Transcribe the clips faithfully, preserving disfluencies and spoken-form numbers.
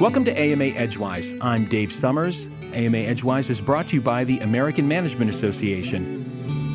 Welcome to A M A Edgewise. I'm Dave Summers. A M A Edgewise is brought to you by the American Management Association.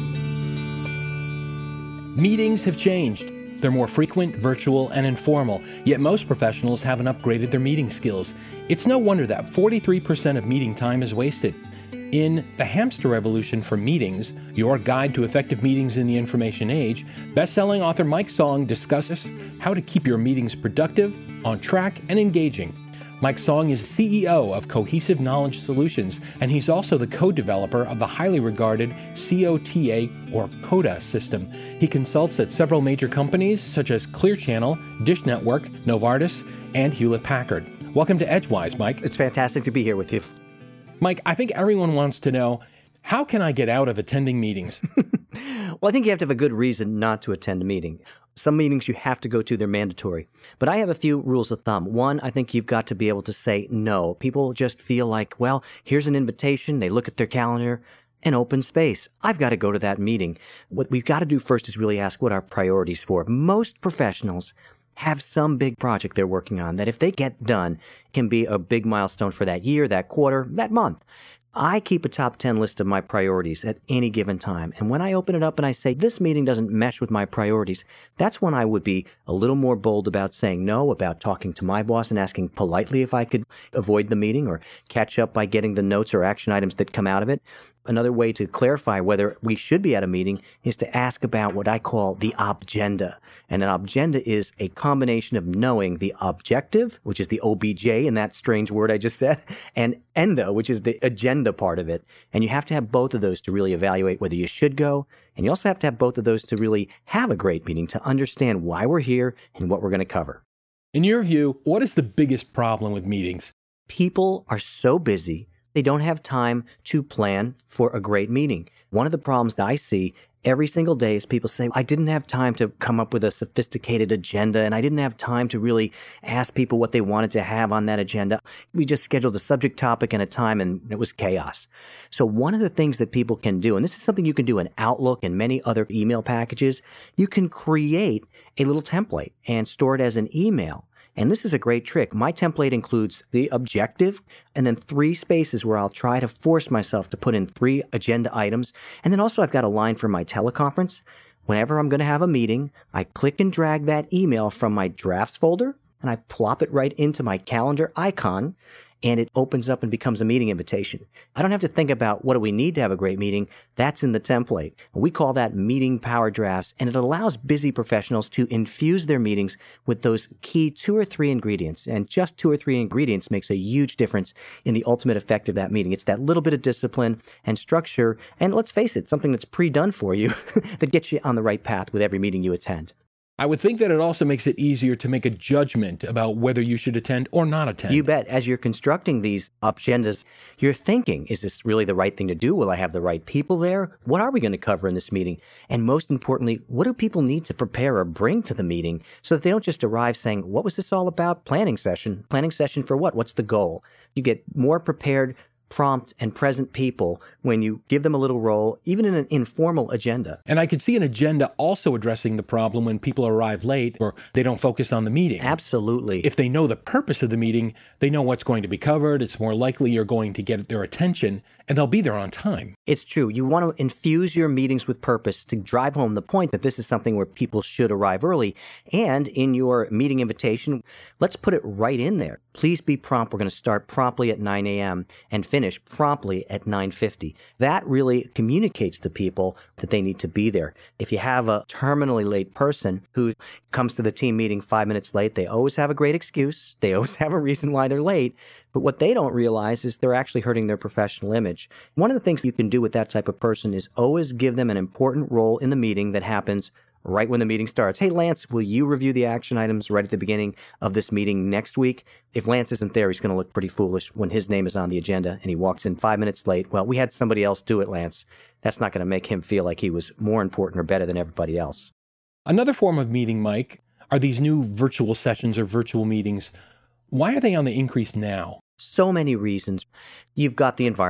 Meetings have changed. They're more frequent, virtual, and informal, yet most professionals haven't upgraded their meeting skills. It's no wonder that forty-three percent of meeting time is wasted. In The Hamster Revolution for Meetings, your guide to effective meetings in the information age, best-selling author Mike Song discusses how to keep your meetings productive, on track, and engaging. Mike Song is C E O of Cohesive Knowledge Solutions, and he's also the co-developer of the highly regarded C O T A, or CODA, system. He consults at several major companies such as Clear Channel, Dish Network, Novartis, and Hewlett-Packard. Welcome to Edgewise, Mike. It's fantastic to be here with you. Mike, I think everyone wants to know, how can I get out of attending meetings? Well, I think you have to have a good reason not to attend a meeting. Some meetings you have to go to, they're mandatory. But I have a few rules of thumb. One, I think you've got to be able to say no. People just feel like, well, here's an invitation. They look at their calendar, an open space. I've got to go to that meeting. What we've got to do first is really ask what our priorities for. Most professionals have some big project they're working on that if they get done, can be a big milestone for that year, that quarter, that month. I keep a top ten list of my priorities at any given time. And when I open it up and I say, this meeting doesn't mesh with my priorities, that's when I would be a little more bold about saying no, about talking to my boss and asking politely if I could avoid the meeting or catch up by getting the notes or action items that come out of it. Another way to clarify whether we should be at a meeting is to ask about what I call the obgenda. And an obgenda is a combination of knowing the objective, which is the O B J in that strange word I just said, and enda, which is the agenda part of it. And you have to have both of those to really evaluate whether you should go. And you also have to have both of those to really have a great meeting, to understand why we're here and what we're going to cover. In your view, what is the biggest problem with meetings? People are so busy, they don't have time to plan for a great meeting. One of the problems that I see every single day is people say, I didn't have time to come up with a sophisticated agenda, and I didn't have time to really ask people what they wanted to have on that agenda. We just scheduled a subject topic and a time, and it was chaos. So one of the things that people can do, and this is something you can do in Outlook and many other email packages, you can create a little template and store it as an email. And this is a great trick. My template includes the objective and then three spaces where I'll try to force myself to put in three agenda items. And then also I've got a line for my teleconference. Whenever I'm going to have a meeting, I click and drag that email from my drafts folder and I plop it right into my calendar icon, and it opens up and becomes a meeting invitation. I don't have to think about what do we need to have a great meeting. That's in the template. We call that meeting power drafts, and it allows busy professionals to infuse their meetings with those key two or three ingredients. And just two or three ingredients makes a huge difference in the ultimate effect of that meeting. It's that little bit of discipline and structure, and let's face it, something that's pre-done for you that gets you on the right path with every meeting you attend. I would think that it also makes it easier to make a judgment about whether you should attend or not attend. You bet. As you're constructing these agendas, you're thinking, is this really the right thing to do? Will I have the right people there? What are we going to cover in this meeting? And most importantly, what do people need to prepare or bring to the meeting so that they don't just arrive saying, what was this all about? Planning session. Planning session for what? What's the goal? You get more prepared, prompt, and present people when you give them a little role, even in an informal agenda. And I could see an agenda also addressing the problem when people arrive late or they don't focus on the meeting. Absolutely. If they know the purpose of the meeting, they know what's going to be covered, it's more likely you're going to get their attention, and they'll be there on time. It's true. You want to infuse your meetings with purpose to drive home the point that this is something where people should arrive early. And in your meeting invitation, let's put it right in there. Please be prompt. We're going to start promptly at nine a.m. and finish promptly at nine fifty. That really communicates to people that they need to be there. If you have a terminally late person who comes to the team meeting five minutes late, they always have a great excuse. They always have a reason why they're late. But what they don't realize is they're actually hurting their professional image. One of the things you can do with that type of person is always give them an important role in the meeting that happens right when the meeting starts. Hey, Lance, will you review the action items right at the beginning of this meeting next week? If Lance isn't there, he's going to look pretty foolish when his name is on the agenda and he walks in five minutes late. Well, we had somebody else do it, Lance. That's not going to make him feel like he was more important or better than everybody else. Another form of meeting, Mike, are these new virtual sessions or virtual meetings. Why are they on the increase now? So many reasons. You've got the environment.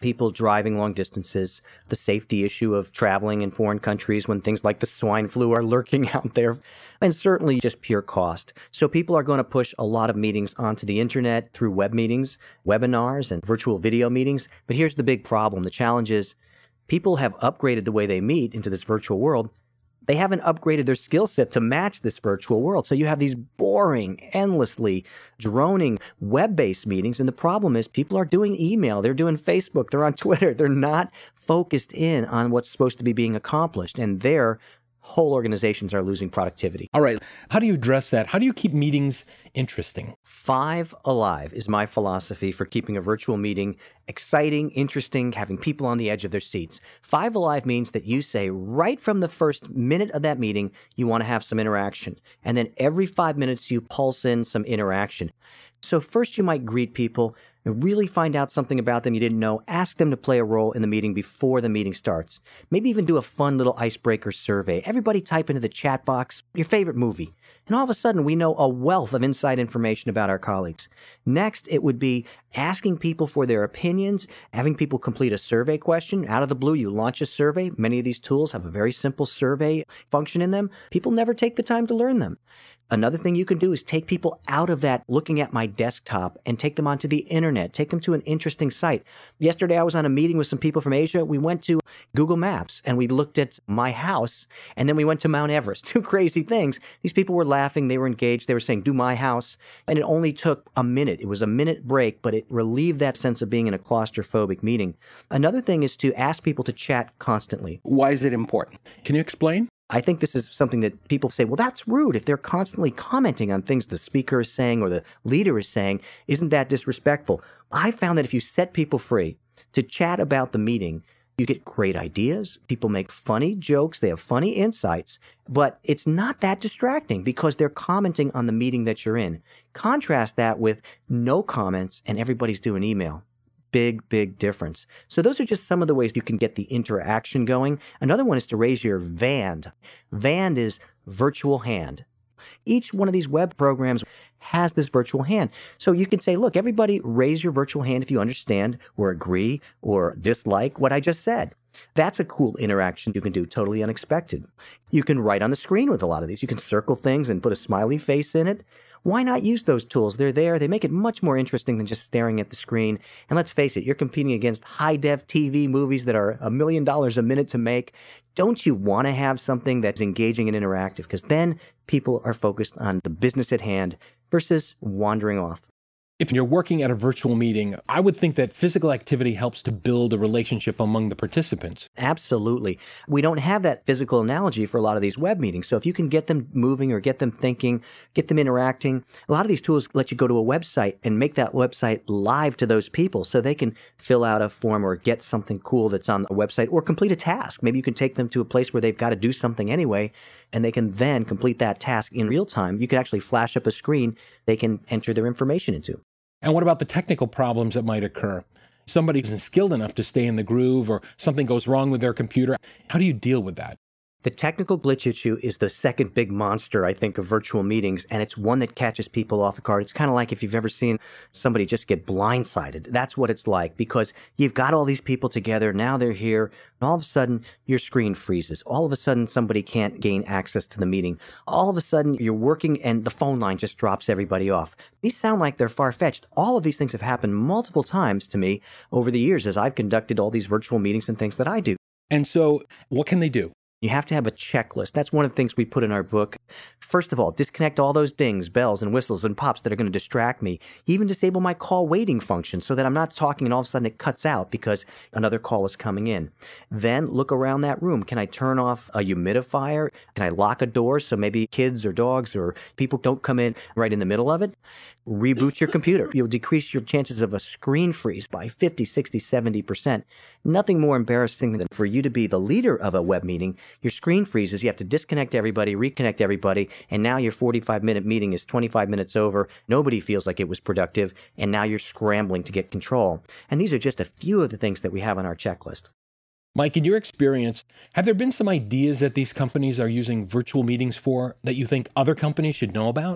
people driving long distances, the safety issue of traveling in foreign countries when things like the swine flu are lurking out there, and certainly just pure cost. So people are going to push a lot of meetings onto the internet through web meetings, webinars, and virtual video meetings. But here's the big problem. The challenge is people have upgraded the way they meet into this virtual world. They haven't upgraded their skill set to match this virtual world. So you have these boring, endlessly droning web-based meetings. And the problem is people are doing email, they're doing Facebook, they're on Twitter. They're not focused in on what's supposed to be being accomplished. And their whole organizations are losing productivity. All right. How do you address that? How do you keep meetings interesting? Five alive is my philosophy for keeping a virtual meeting exciting, interesting, having people on the edge of their seats. Five alive means that you say right from the first minute of that meeting, you want to have some interaction. And then every five minutes, you pulse in some interaction. So first you might greet people and really find out something about them you didn't know. Ask them to play a role in the meeting before the meeting starts. Maybe even do a fun little icebreaker survey. Everybody type into the chat box your favorite movie. And all of a sudden, we know a wealth of inside information about our colleagues. Next, it would be asking people for their opinions, having people complete a survey question. Out of the blue, you launch a survey. Many of these tools have a very simple survey function in them. People never take the time to learn them. Another thing you can do is take people out of that looking at my desktop and take them onto the internet, take them to an interesting site. Yesterday, I was on a meeting with some people from Asia. We went to Google Maps and we looked at my house and then we went to Mount Everest. Two crazy things. These people were laughing. They were engaged. They were saying, do my house. And it only took a minute. It was a minute break, but it relieved that sense of being in a claustrophobic meeting. Another thing is to ask people to chat constantly. Why is it important? Can you explain? I think this is something that people say, well, that's rude. If they're constantly commenting on things the speaker is saying or the leader is saying, isn't that disrespectful? I found that if you set people free to chat about the meeting, you get great ideas. People make funny jokes. They have funny insights, but it's not that distracting because they're commenting on the meeting that you're in. Contrast that with no comments and everybody's doing email. Big, big difference. So those are just some of the ways you can get the interaction going. Another one is to raise your V A N D. V A N D is virtual hand. Each one of these web programs has this virtual hand. So you can say, look, everybody raise your virtual hand if you understand or agree or dislike what I just said. That's a cool interaction you can do, totally unexpected. You can write on the screen with a lot of these. You can circle things and put a smiley face in it. Why not use those tools? They're there. They make it much more interesting than just staring at the screen. And let's face it, you're competing against high-def T V movies that are a million dollars a minute to make. Don't you want to have something that's engaging and interactive? Because then people are focused on the business at hand versus wandering off. If you're working at a virtual meeting, I would think that physical activity helps to build a relationship among the participants. Absolutely. We don't have that physical analogy for a lot of these web meetings. So if you can get them moving or get them thinking, get them interacting, a lot of these tools let you go to a website and make that website live to those people so they can fill out a form or get something cool that's on a website or complete a task. Maybe you can take them to a place where they've got to do something anyway, and they can then complete that task in real time. You can actually flash up a screen they can enter their information into. And what about the technical problems that might occur? Somebody isn't skilled enough to stay in the groove or something goes wrong with their computer. How do you deal with that? The technical glitch issue is the second big monster, I think, of virtual meetings, and it's one that catches people off guard. It's kind of like if you've ever seen somebody just get blindsided. That's what it's like, because you've got all these people together, now they're here, and all of a sudden, your screen freezes. All of a sudden, somebody can't gain access to the meeting. All of a sudden, you're working and the phone line just drops everybody off. These sound like they're far-fetched. All of these things have happened multiple times to me over the years as I've conducted all these virtual meetings and things that I do. And so, what can they do? You have to have a checklist. That's one of the things we put in our book. First of all, disconnect all those dings, bells, and whistles and pops that are going to distract me. Even disable my call waiting function so that I'm not talking and all of a sudden it cuts out because another call is coming in. Then look around that room. Can I turn off a humidifier? Can I lock a door so maybe kids or dogs or people don't come in right in the middle of it? Reboot your computer. You'll decrease your chances of a screen freeze by fifty, sixty, seventy percent. Nothing more embarrassing than for you to be the leader of a web meeting. Your screen freezes. You have to disconnect everybody, reconnect everybody, and now your forty-five minute meeting is twenty-five minutes over. Nobody feels like it was productive, and now you're scrambling to get control. And these are just a few of the things that we have on our checklist. Mike, in your experience, have there been some ideas that these companies are using virtual meetings for that you think other companies should know about?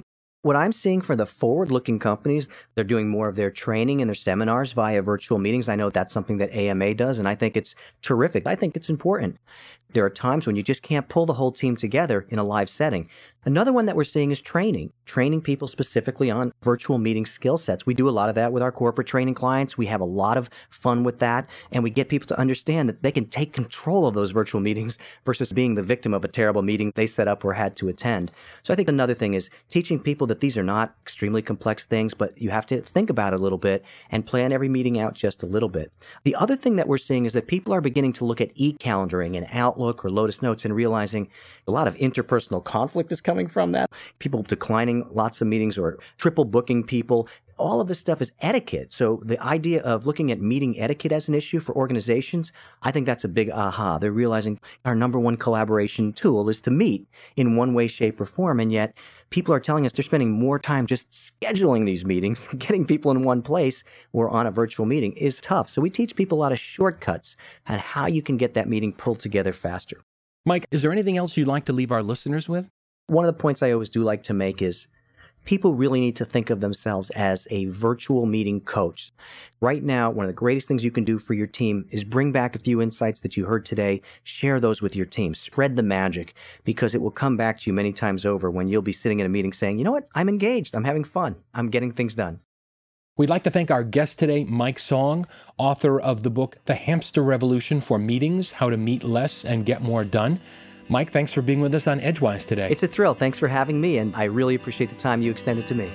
What I'm seeing for the forward-looking companies, they're doing more of their training and their seminars via virtual meetings. I know that's something that A M A does, and I think it's terrific. I think it's important. There are times when you just can't pull the whole team together in a live setting. Another one that we're seeing is training, training people specifically on virtual meeting skill sets. We do a lot of that with our corporate training clients. We have a lot of fun with that, and we get people to understand that they can take control of those virtual meetings versus being the victim of a terrible meeting they set up or had to attend. So I think another thing is teaching people that these are not extremely complex things, but you have to think about it a little bit and plan every meeting out just a little bit. The other thing that we're seeing is that people are beginning to look at e-calendaring and Outlook or Lotus Notes and realizing a lot of interpersonal conflict is coming from that. People declining lots of meetings or triple booking people. All of this stuff is etiquette. So the idea of looking at meeting etiquette as an issue for organizations, I think that's a big aha. They're realizing our number one collaboration tool is to meet in one way, shape, or form. And yet people are telling us they're spending more time just scheduling these meetings. Getting people in one place or on a virtual meeting is tough. So we teach people a lot of shortcuts on how you can get that meeting pulled together faster. Mike, is there anything else you'd like to leave our listeners with? One of the points I always do like to make is people really need to think of themselves as a virtual meeting coach. Right now, one of the greatest things you can do for your team is bring back a few insights that you heard today, share those with your team, spread the magic, because it will come back to you many times over when you'll be sitting in a meeting saying, you know what, I'm engaged, I'm having fun, I'm getting things done. We'd like to thank our guest today, Mike Song, author of the book, The Hamster Revolution for Meetings, How to Meet Less and Get More Done. Mike, thanks for being with us on Edgewise today. It's a thrill. Thanks for having me, and I really appreciate the time you extended to me.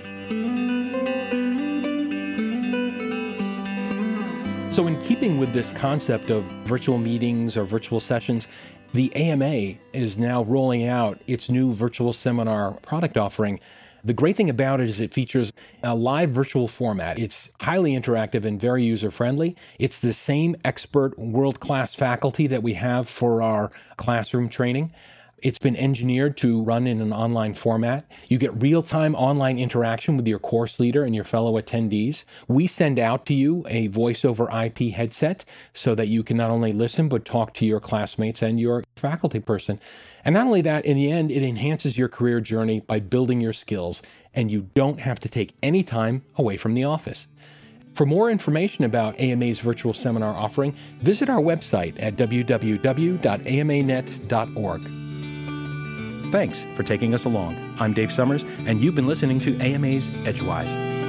So in keeping with this concept of virtual meetings or virtual sessions, the A M A is now rolling out its new virtual seminar product offering. The great thing about it is it features a live virtual format. It's highly interactive and very user-friendly. It's the same expert world-class faculty that we have for our classroom training. It's been engineered to run in an online format. You get real-time online interaction with your course leader and your fellow attendees. We send out to you a voice over I P headset so that you can not only listen, but talk to your classmates and your faculty person. And not only that, in the end, it enhances your career journey by building your skills, and you don't have to take any time away from the office. For more information about A M A's virtual seminar offering, visit our website at w w w dot a m a net dot org. Thanks for taking us along. I'm Dave Summers, and you've been listening to A M A's Edgewise.